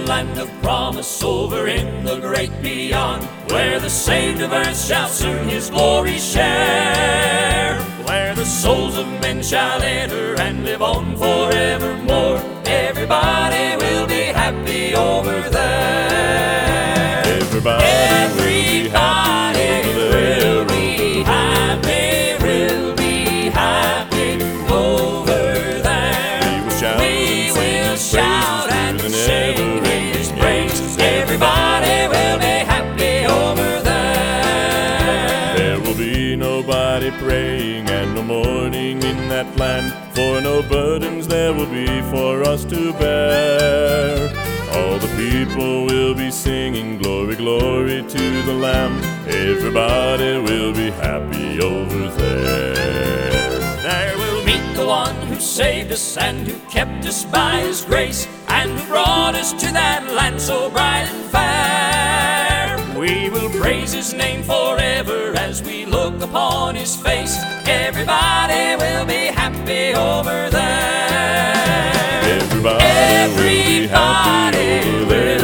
land of promise over in the great beyond, where the saved of earth shall soon his glory share, where the souls of men shall enter and live on forevermore. Everybody will be happy over there. Everybody will be happy over there. Will be happy, will be happy over there. We will shout and sing his praise. Everybody will be happy over there. There will be nobody praying and no mourning in that land, for no burdens there will be for us to bear. All the people will be singing glory, glory to the Lamb. Everybody will be happy over there. There we'll meet the one who saved us and who kept us by his grace, and who brought us to that land so bright and fair. We will praise his name forever as we look upon his face. Everybody will be happy over there. Everybody will be happy over there.